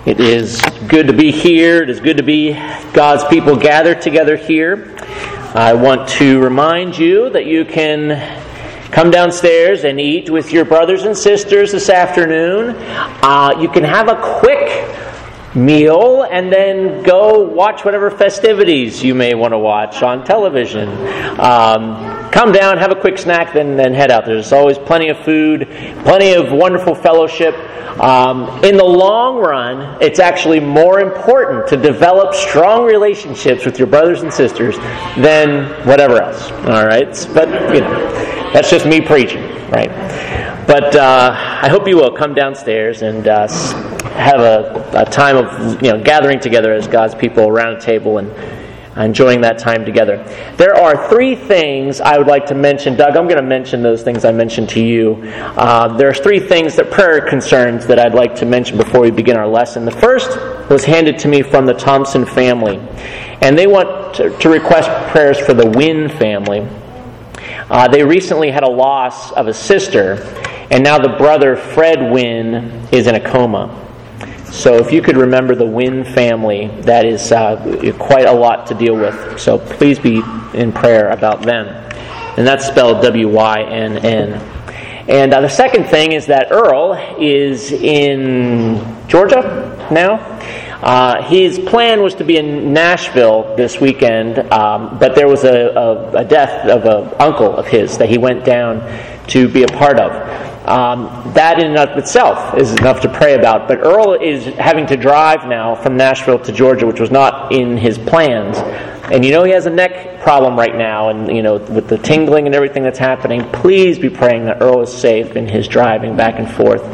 It is good to be here. It is good to be God's people gathered together here. I want to remind you that you can come downstairs and eat with your brothers and sisters this afternoon. You can have a quick meal and then go watch whatever festivities you may want to watch on television. Come down, have a quick snack, then head out. There's always plenty of food, plenty of wonderful fellowship. In the long run, it's actually more important to develop strong relationships with your brothers and sisters than whatever else. All right, but that's just me preaching, right? But I hope you will come downstairs and have a time of gathering together as God's people around a table and enjoying that time together. There are three things I would like to mention. Doug, I'm going to mention those things I mentioned to you. There are three things that prayer concerns that I'd like to mention before we begin our lesson. The first was handed to me from the Thompson family, and they want to request prayers for the Wynn family. They recently had a loss of a sister, and now the brother, Fred Wynn, is in a coma. So if you could remember the Wynn family, that is quite a lot to deal with. So please be in prayer about them. And that's spelled W-Y-N-N. And the second thing is that Earl is in Georgia now. His plan was to be in Nashville this weekend, but there was a death of an uncle of his that he went down to be a part of. That in and of itself is enough to pray about. But Earl is having to drive now from Nashville to Georgia, which was not in his plans. And he has a neck problem right now, and with the tingling and everything that's happening, please be praying that Earl is safe in his driving back and forth.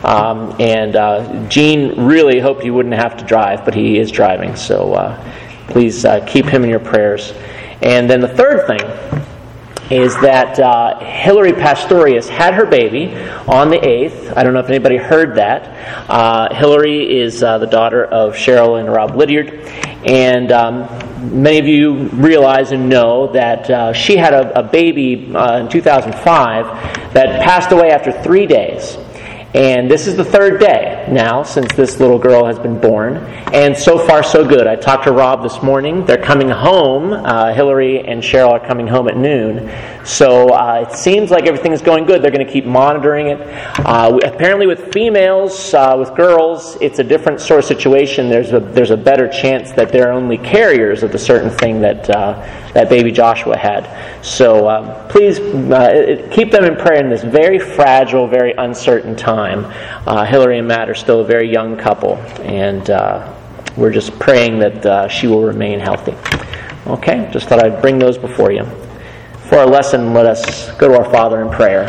Gene really hoped he wouldn't have to drive, but he is driving. So please keep him in your prayers. And then the third thing is that Hillary Pastorius had her baby on the 8th. I don't know if anybody heard that. Hillary is the daughter of Cheryl and Rob Lydiard. And many of you realize and know that she had a baby in 2005 that passed away after 3 days. And this is the third day now since this little girl has been born. And so far, so good. I talked to Rob this morning. They're coming home. Hillary and Cheryl are coming home at noon. So it seems like everything's going good. They're going to keep monitoring it. Apparently with females, with girls, it's a different sort of situation. There's a better chance that they're only carriers of the certain thing that baby Joshua had. So please keep them in prayer in this very fragile, very uncertain time. Hillary and Matt are still a very young couple, and we're just praying that she will remain healthy. Okay, just thought I'd bring those before you. For our lesson, let us go to our Father in prayer.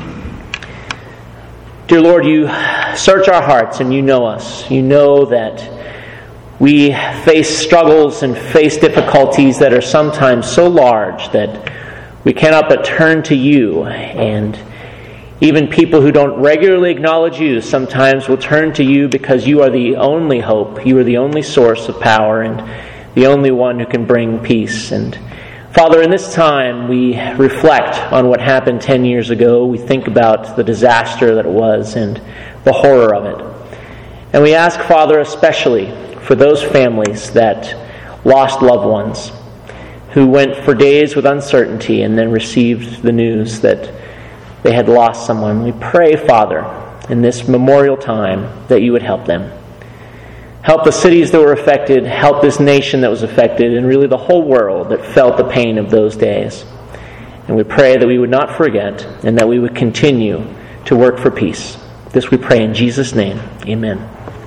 Dear Lord, you search our hearts and you know us. You know that we face struggles and face difficulties that are sometimes so large that we cannot but turn to you. And even people who don't regularly acknowledge you sometimes will turn to you because you are the only hope. You are the only source of power and the only one who can bring peace. And Father, in this time we reflect on what happened 10 years ago. We think about the disaster that it was and the horror of it. And we ask, Father, especially for those families that lost loved ones, who went for days with uncertainty and then received the news that they had lost someone. We pray, Father, in this memorial time that you would help them. Help the cities that were affected, help this nation that was affected, and really the whole world that felt the pain of those days. And we pray that we would not forget and that we would continue to work for peace. This we pray in Jesus' name. Amen.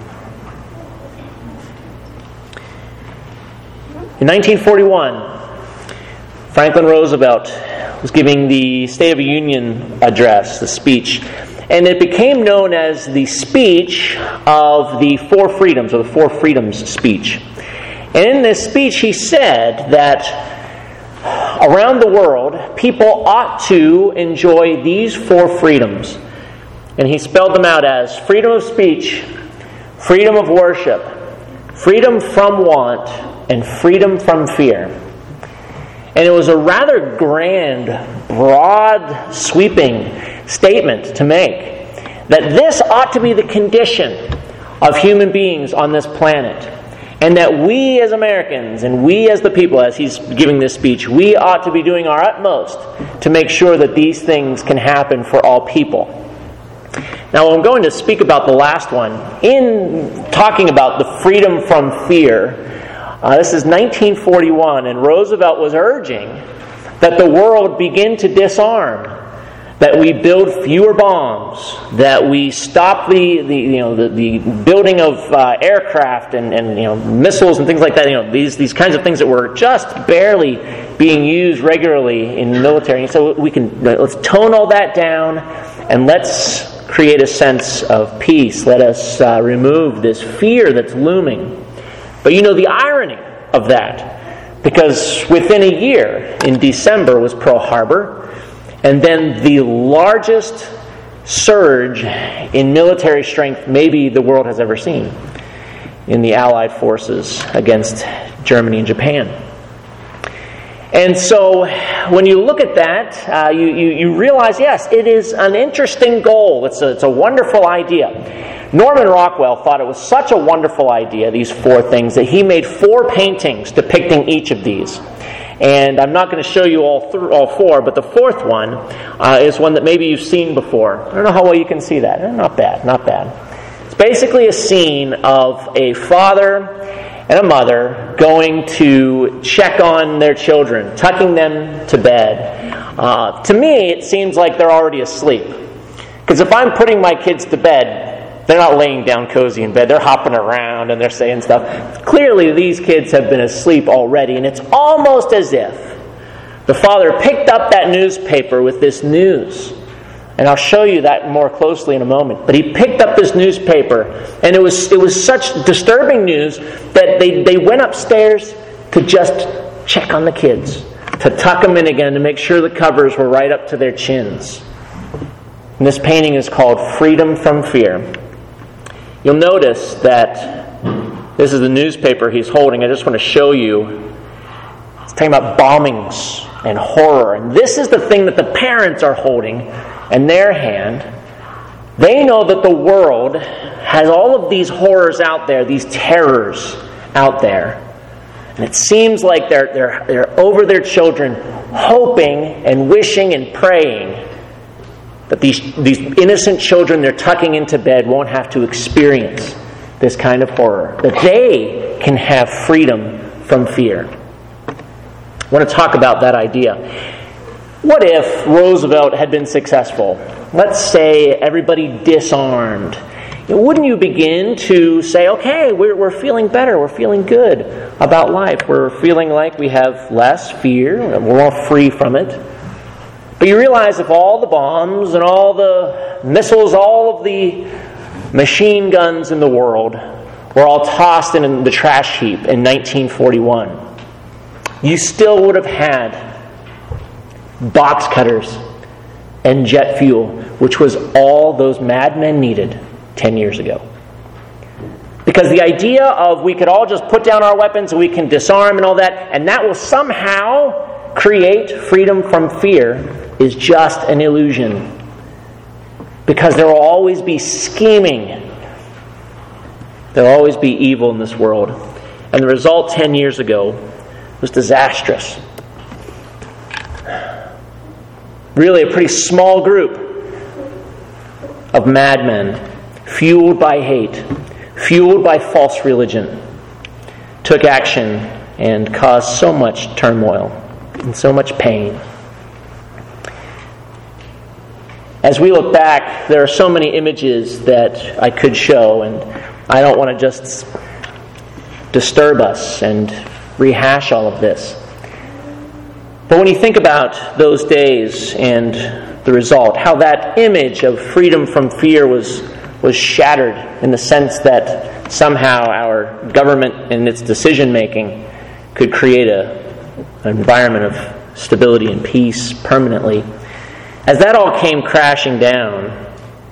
In 1941, Franklin Roosevelt was giving the State of the Union address, the speech, and it became known as the speech of the Four Freedoms, or the Four Freedoms speech. And in this speech he said that around the world people ought to enjoy these four freedoms. And he spelled them out as freedom of speech, freedom of worship, freedom from want, and freedom from fear. And it was a rather grand, broad, sweeping statement to make that this ought to be the condition of human beings on this planet. And that we as Americans, and we as the people, as he's giving this speech, we ought to be doing our utmost to make sure that these things can happen for all people. Now, I'm going to speak about the last one. In talking about the freedom from fear, this is 1941, and Roosevelt was urging that the world begin to disarm, that we build fewer bombs, that we stop the building of aircraft and missiles and things like that. These kinds of things that were just barely being used regularly in the military. And so let's tone all that down and let's create a sense of peace. Let us remove this fear that's looming. But the irony of that, because within a year, in December, was Pearl Harbor. And then the largest surge in military strength maybe the world has ever seen in the Allied forces against Germany and Japan. And so when you look at that, you realize, yes, it is an interesting goal. It's a wonderful idea. Norman Rockwell thought it was such a wonderful idea, these 4 things, that he made 4 paintings depicting each of these. And I'm not going to show you all 4, but the 4th one is one that maybe you've seen before. I don't know how well you can see that. Not bad. It's basically a scene of a father and a mother going to check on their children, tucking them to bed. To me, it seems like they're already asleep. Because if I'm putting my kids to bed, they're not laying down cozy in bed. They're hopping around and they're saying stuff. Clearly, these kids have been asleep already, and it's almost as if the father picked up that newspaper with this news. And I'll show you that more closely in a moment. But he picked up this newspaper, and it was such disturbing news that they went upstairs to just check on the kids, to tuck them in again, to make sure the covers were right up to their chins. And this painting is called Freedom from Fear. You'll notice that this is the newspaper he's holding. I just want to show you. It's talking about bombings and horror. And this is the thing that the parents are holding in their hand. They know that the world has all of these horrors out there, these terrors out there. And it seems like they're over their children, hoping and wishing and praying that these innocent children they're tucking into bed won't have to experience this kind of horror. That they can have freedom from fear. I want to talk about that idea. What if Roosevelt had been successful? Let's say everybody disarmed. Wouldn't you begin to say, okay, we're feeling better, we're feeling good about life, we're feeling like we have less fear, we're more free from it. But you realize if all the bombs and all the missiles, all of the machine guns in the world were all tossed in the trash heap in 1941, you still would have had box cutters and jet fuel, which was all those madmen needed 10 years ago. Because the idea of we could all just put down our weapons and we can disarm and all that, and that will somehow create freedom from fear, is just an illusion. Because there will always be scheming. There will always be evil in this world. And the result 10 years ago was disastrous. Really a pretty small group of madmen, fueled by hate, fueled by false religion, took action and caused so much turmoil and so much pain. As we look back, there are so many images that I could show, and I don't want to just disturb us and rehash all of this. But when you think about those days and the result, how that image of freedom from fear was shattered in the sense that somehow our government and its decision-making could create an environment of stability and peace permanently. As that all came crashing down,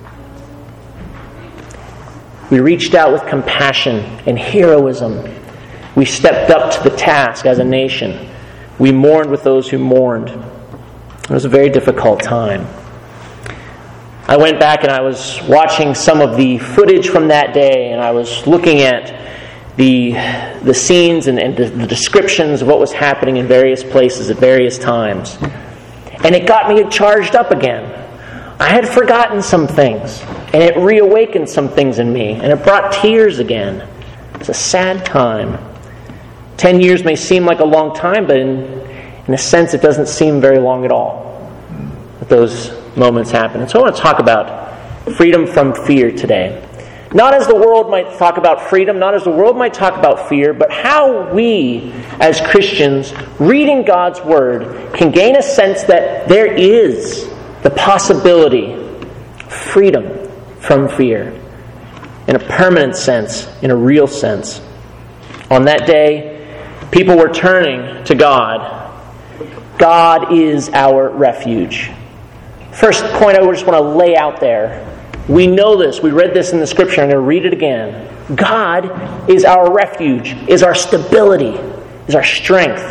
we reached out with compassion and heroism. We stepped up to the task as a nation. We mourned with those who mourned. It was a very difficult time. I went back and I was watching some of the footage from that day, and I was looking at the scenes and the descriptions of what was happening in various places at various times. And it got me charged up again. I had forgotten some things, and it reawakened some things in me, and it brought tears again. It's a sad time. 10 years may seem like a long time, but in a sense it doesn't seem very long at all that those moments happen. And so I want to talk about freedom from fear today. Not as the world might talk about freedom, not as the world might talk about fear, but how we, as Christians, reading God's Word, can gain a sense that there is the possibility of freedom from fear in a permanent sense, in a real sense. On that day, people were turning to God. God is our refuge. First point I just want to lay out there. We know this. We read this in the Scripture. I'm going to read it again. God is our refuge, is our stability, is our strength.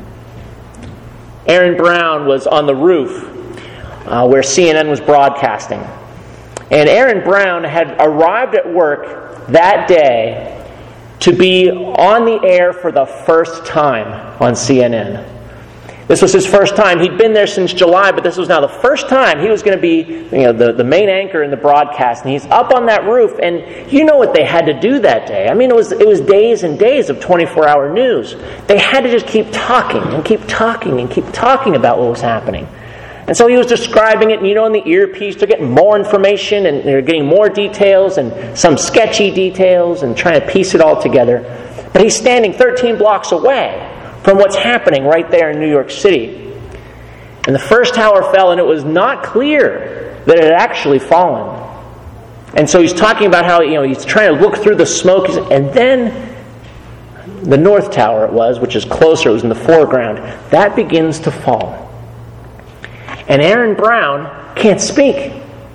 Aaron Brown was on the roof where CNN was broadcasting. And Aaron Brown had arrived at work that day to be on the air for the first time on CNN. This was his first time. He'd been there since July, but this was now the first time he was going to be the main anchor in the broadcast. And he's up on that roof, and you know what they had to do that day. I mean, it was days and days of 24-hour news. They had to just keep talking and keep talking and keep talking about what was happening. And so he was describing it, and in the earpiece, they're getting more information, and they're getting more details, and some sketchy details, and trying to piece it all together. But he's standing 13 blocks away from what's happening right there in New York City. And the first tower fell, and it was not clear that it had actually fallen. And so he's talking about how he's trying to look through the smoke, and then the North Tower it was, which is closer, it was in the foreground, that begins to fall. And Aaron Brown can't speak.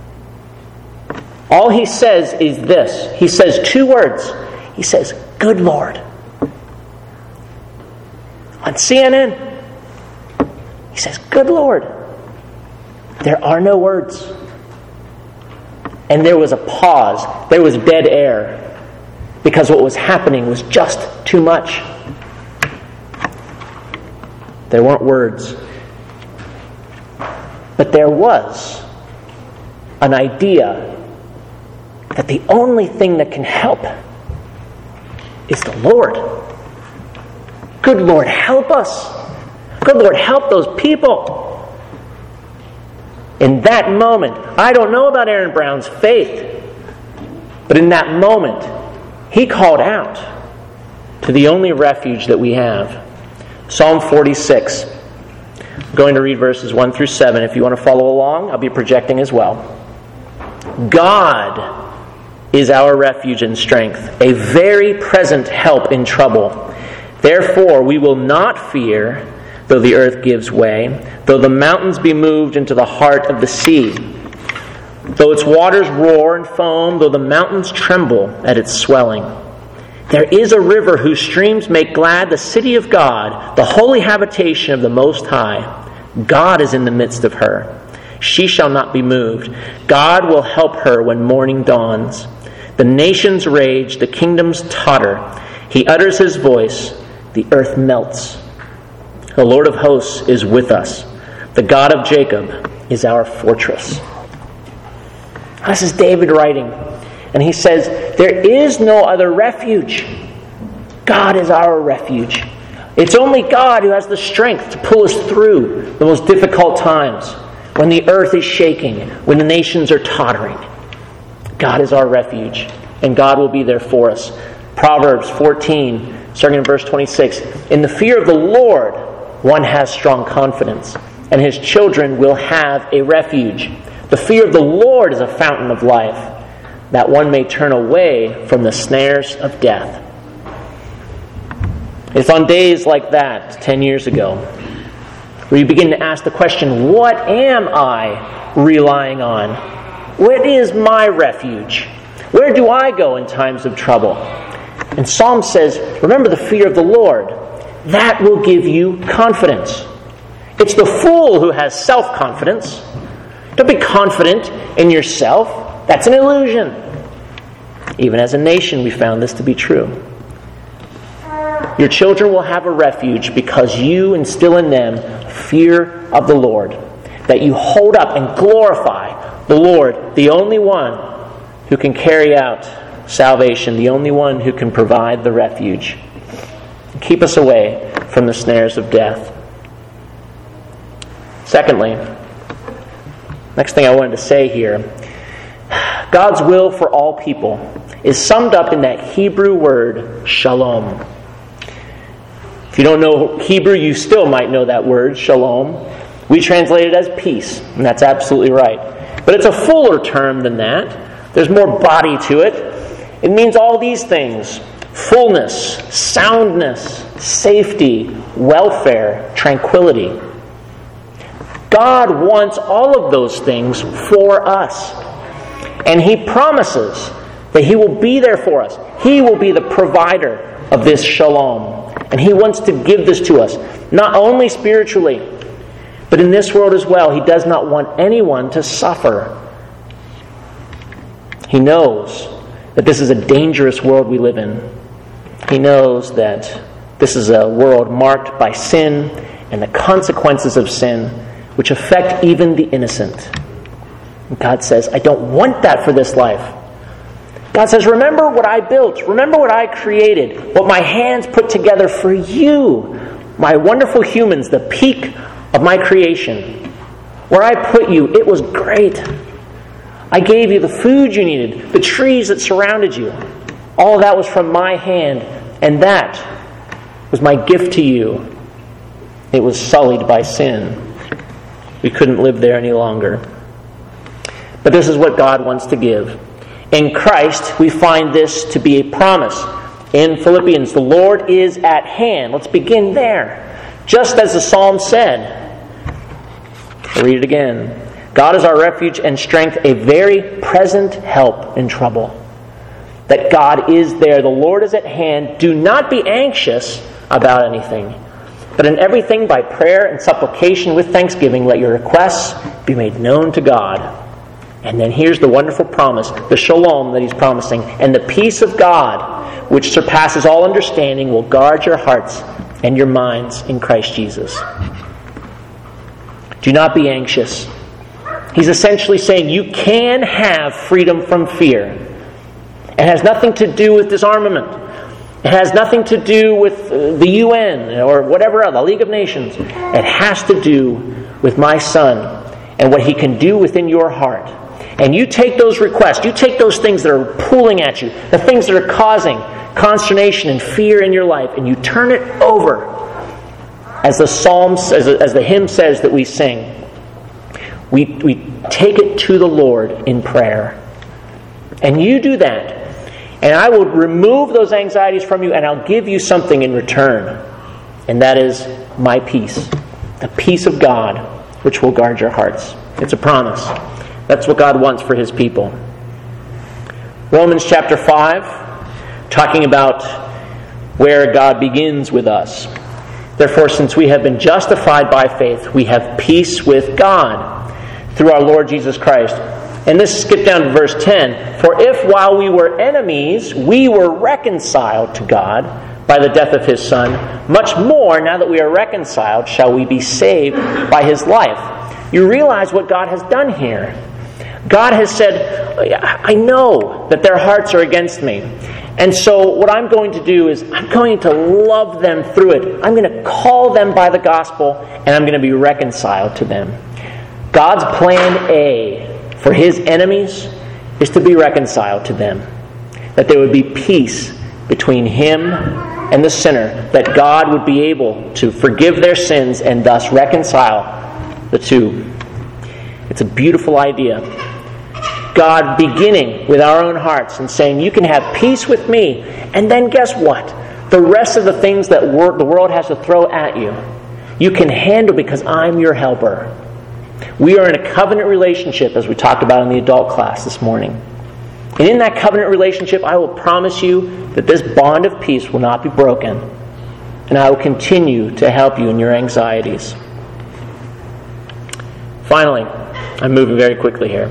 All he says is this. He says two words. He says, "Good Lord." On CNN, he says, "Good Lord." There are no words. And there was a pause. There was dead air. Because what was happening was just too much. There weren't words. But there was an idea that the only thing that can help is the Lord. Good Lord, help us. Good Lord, help those people. In that moment, I don't know about Aaron Brown's faith, but in that moment, he called out to the only refuge that we have. Psalm 46. I'm going to read verses 1 through 7. If you want to follow along, I'll be projecting as well. God is our refuge and strength, a very present help in trouble. Therefore, we will not fear, though the earth gives way, though the mountains be moved into the heart of the sea, though its waters roar and foam, though the mountains tremble at its swelling. There is a river whose streams make glad the city of God, the holy habitation of the Most High. God is in the midst of her. She shall not be moved. God will help her when morning dawns. The nations rage, the kingdoms totter. He utters his voice, the earth melts. The Lord of hosts is with us. The God of Jacob is our fortress. This is David writing. And he says, there is no other refuge. God is our refuge. It's only God who has the strength to pull us through the most difficult times, when the earth is shaking, when the nations are tottering. God is our refuge, and God will be there for us. Proverbs 14, starting in verse 26. In the fear of the Lord, one has strong confidence, and his children will have a refuge. The fear of the Lord is a fountain of life, that one may turn away from the snares of death. It's on days like that, 10 years ago, where you begin to ask the question, what am I relying on? What is my refuge? Where do I go in times of trouble? And Psalm says, remember the fear of the Lord. That will give you confidence. It's the fool who has self-confidence. Don't be confident in yourself. That's an illusion. Even as a nation, we found this to be true. Your children will have a refuge because you instill in them fear of the Lord, that you hold up and glorify the Lord, the only one who can carry out salvation, the only one who can provide the refuge. Keep us away from the snares of death. Secondly, next thing I wanted to say here, God's will for all people is summed up in that Hebrew word, shalom. If you don't know Hebrew, you still might know that word, shalom. We translate it as peace, and that's absolutely right. But it's a fuller term than that. There's more body to it. It means all these things: fullness, soundness, safety, welfare, tranquility. God wants all of those things for us. And He promises that He will be there for us. He will be the provider of this shalom. And He wants to give this to us, not only spiritually, but in this world as well. He does not want anyone to suffer. He knows that this is a dangerous world we live in. He knows that this is a world marked by sin and the consequences of sin, which affect even the innocent. And God says, I don't want that for this life. God says, remember what I built. Remember what I created. What my hands put together for you. My wonderful humans, the peak of my creation. Where I put you, it was great. I gave you the food you needed, the trees that surrounded you. All of that was from my hand. And that was my gift to you. It was sullied by sin. We couldn't live there any longer. But this is what God wants to give. In Christ, we find this to be a promise. In Philippians, the Lord is at hand. Let's begin there. Just as the Psalm said. I'll read it again. God is our refuge and strength, a very present help in trouble. That God is there. The Lord is at hand. Do not be anxious about anything, but in everything by prayer and supplication with thanksgiving, let your requests be made known to God. And then here's the wonderful promise, the shalom that He's promising. And the peace of God, which surpasses all understanding, will guard your hearts and your minds in Christ Jesus. Do not be anxious. He's essentially saying you can have freedom from fear. It has nothing to do with disarmament. It has nothing to do with the UN or whatever else, the League of Nations. It has to do with my Son and what He can do within your heart. And you take those requests, you take those things that are pulling at you, the things that are causing consternation and fear in your life, and you turn it over. As the Psalms, as the hymn says that we sing, we take it to the Lord in prayer. And you do that. And I will remove those anxieties from you, and I'll give you something in return. And that is my peace. The peace of God, which will guard your hearts. It's a promise. That's what God wants for His people. Romans chapter 5, talking about where God begins with us. Therefore, since we have been justified by faith, we have peace with God through our Lord Jesus Christ. And this, skip down to verse 10. For if while we were enemies, we were reconciled to God by the death of His Son, much more, now that we are reconciled, shall we be saved by His life. You realize what God has done here. God has said, I know that their hearts are against me. And so what I'm going to do is I'm going to love them through it. I'm going to call them by the gospel, and I'm going to be reconciled to them. God's plan A for His enemies is to be reconciled to them. That there would be peace between Him and the sinner. That God would be able to forgive their sins and thus reconcile the two. It's a beautiful idea. God beginning with our own hearts and saying, you can have peace with me. And then guess what? The rest of the things that the world has to throw at you, you can handle because I'm your helper. We are in a covenant relationship, as we talked about in the adult class this morning. And in that covenant relationship, I will promise you that this bond of peace will not be broken. And I will continue to help you in your anxieties. Finally, I'm moving very quickly here.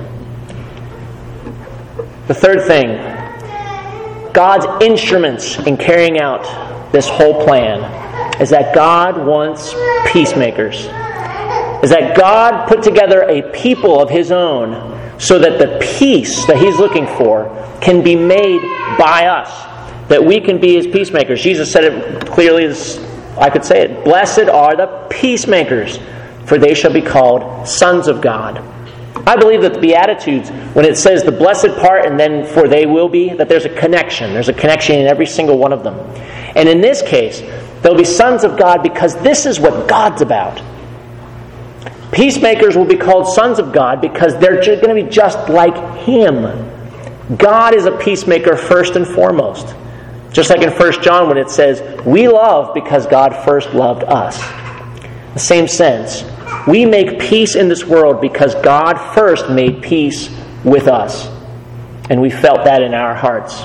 The third thing, God's instruments in carrying out this whole plan is that God wants peacemakers. Is that God put together a people of His own so that the peace that He's looking for can be made by us, that we can be His peacemakers. Jesus said it clearly as I could say it. Blessed are the peacemakers, for they shall be called sons of God. I believe that the Beatitudes, when it says the blessed part and then for they will be, that there's a connection. There's a connection in every single one of them. And in this case, they'll be sons of God because this is what God's about. Peacemakers will be called sons of God because they're going to be just like Him. God is a peacemaker first and foremost. Just like in 1 John when it says, we love because God first loved us. In the same sense, we make peace in this world because God first made peace with us. And we felt that in our hearts.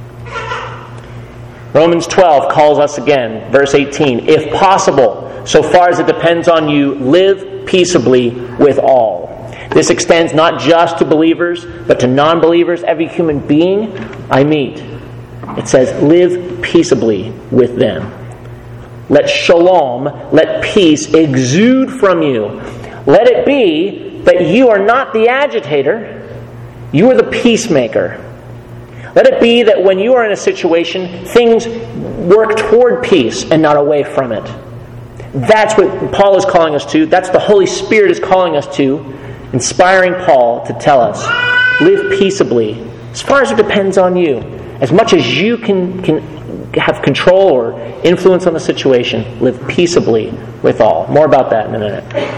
Romans 12 calls us again, verse 18, if possible, so far as it depends on you, live peaceably with all. This extends not just to believers, but to non-believers, every human being I meet. It says, live peaceably with them. Let shalom, let peace exude from you. Let it be that you are not the agitator, you are the peacemaker. Let it be that when you are in a situation, things work toward peace and not away from it. That's what Paul is calling us to. That's what the Holy Spirit is calling us to, inspiring Paul to tell us, live peaceably, as far as it depends on you. As much as you can have control or influence on the situation, live peaceably with all. More about that in a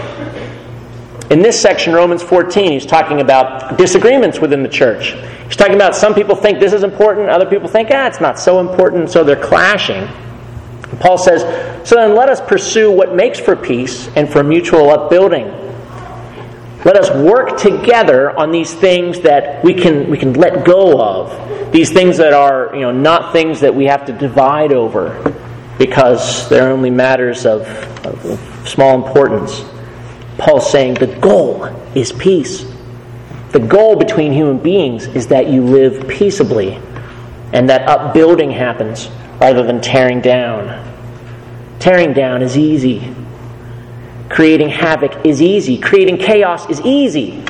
minute. In this section, Romans 14, he's talking about disagreements within the church. He's talking about some people think this is important, other people think, it's not so important, so they're clashing. And Paul says, so then let us pursue what makes for peace and for mutual upbuilding. Let us work together on these things that we can let go of. These things that are, not things that we have to divide over because they're only matters of small importance. Paul's saying the goal is peace. The goal between human beings is that you live peaceably and that upbuilding happens rather than tearing down. Tearing down is easy. Creating havoc is easy. Creating chaos is easy.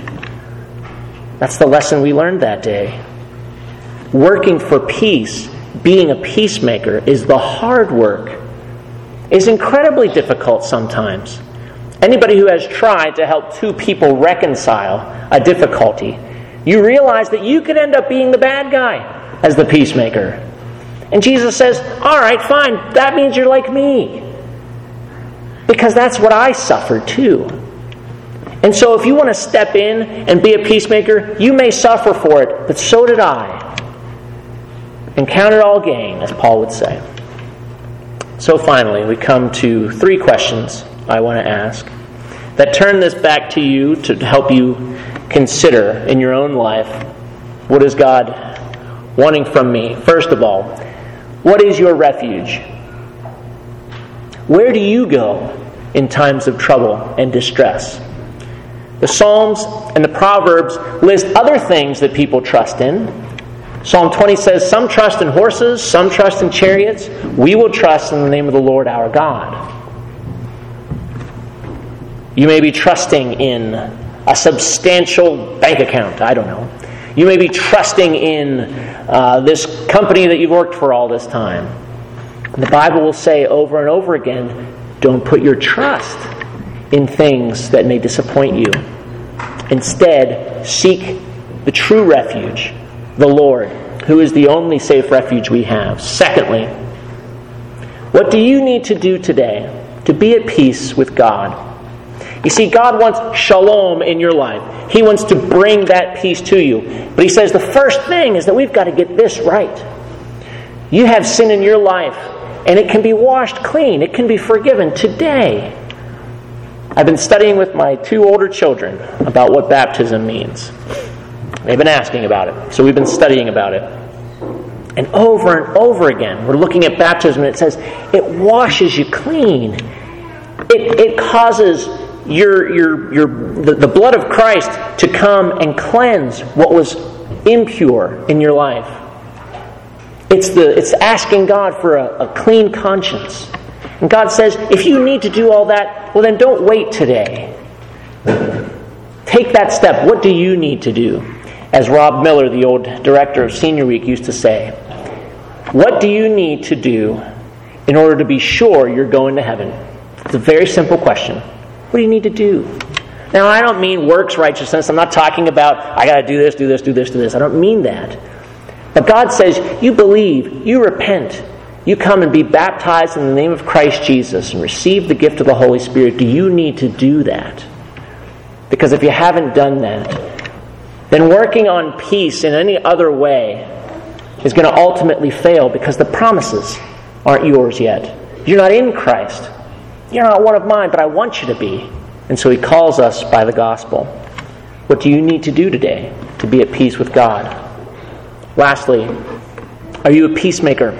That's the lesson we learned that day. Working for peace, being a peacemaker, is the hard work. It's incredibly difficult sometimes. Anybody who has tried to help two people reconcile a difficulty, you realize that you could end up being the bad guy as the peacemaker. And Jesus says, all right, fine, that means you're like me. Because that's what I suffered too. And so if you want to step in and be a peacemaker, you may suffer for it, but so did I. And count it all gain, as Paul would say. So finally, we come to 3 questions I want to ask that turn this back to you to help you consider in your own life, what is God wanting from me? First of all, what is your refuge? Where do you go in times of trouble and distress? The Psalms and the Proverbs list other things that people trust in. Psalm 20 says, some trust in horses, some trust in chariots. We will trust in the name of the Lord our God. You may be trusting in a substantial bank account. I don't know. You may be trusting in this company that you've worked for all this time. And the Bible will say over and over again, don't put your trust in things that may disappoint you. Instead, seek the true refuge, the Lord, who is the only safe refuge we have. Secondly, what do you need to do today to be at peace with God? You see, God wants shalom in your life. He wants to bring that peace to you. But He says the first thing is that we've got to get this right. You have sin in your life, and it can be washed clean. It can be forgiven today. I've been studying with my 2 older children about what baptism means. They've been asking about it, so we've been studying about it. And over again, we're looking at baptism, and it says it washes you clean. It causes the blood of Christ to come and cleanse what was impure in your life. It's asking God for a clean conscience. And God says, if you need to do all that, well then don't wait today. Take that step. What do you need to do? As Rob Miller, the old director of Senior Week, used to say, what do you need to do in order to be sure you're going to heaven? It's a very simple question. What do you need to do? Now, I don't mean works righteousness. I'm not talking about, I got to do this, do this, do this, do this. I don't mean that. But God says, you believe, you repent, you come and be baptized in the name of Christ Jesus and receive the gift of the Holy Spirit. Do you need to do that? Because if you haven't done that, then working on peace in any other way is going to ultimately fail because the promises aren't yours yet. You're not in Christ. You're not one of mine, but I want you to be. And so He calls us by the gospel. What do you need to do today to be at peace with God? Lastly, are you a peacemaker?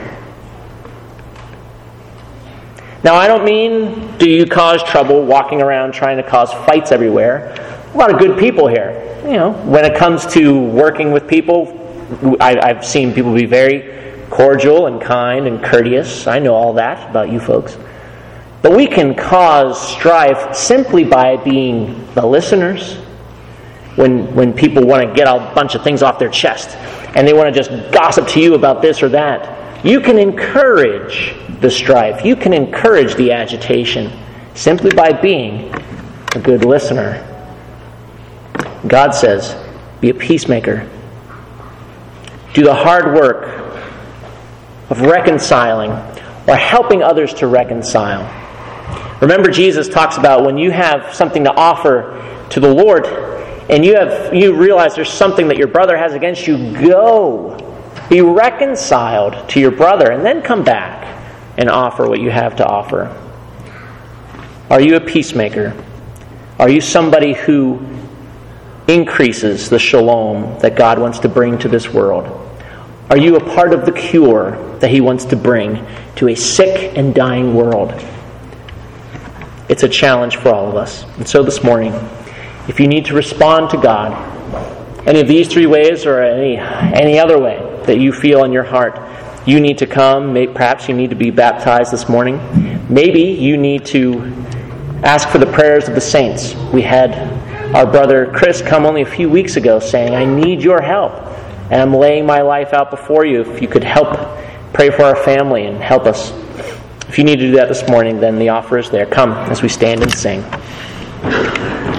Now, I don't mean do you cause trouble walking around trying to cause fights everywhere. A lot of good people here. When it comes to working with people, I've seen people be very cordial and kind and courteous. I know all that about you folks. But we can cause strife simply by being the listeners. When people want to get a bunch of things off their chest and they want to just gossip to you about this or that, you can encourage the strife. You can encourage the agitation simply by being a good listener. God says, be a peacemaker. Do the hard work of reconciling or helping others to reconcile. Remember, Jesus talks about when you have something to offer to the Lord and you realize there's something that your brother has against you, go. Be reconciled to your brother and then come back and offer what you have to offer. Are you a peacemaker? Are you somebody who increases the shalom that God wants to bring to this world? Are you a part of the cure that He wants to bring to a sick and dying world? It's a challenge for all of us. And so this morning, if you need to respond to God, any of these three ways or any other way that you feel in your heart, you need to come. Perhaps you need to be baptized this morning. Maybe you need to ask for the prayers of the saints. We had our brother Chris come only a few weeks ago saying, I need your help. And I'm laying my life out before you. If you could help pray for our family and help us. If you need to do that this morning, then the offer is there. Come as we stand and sing.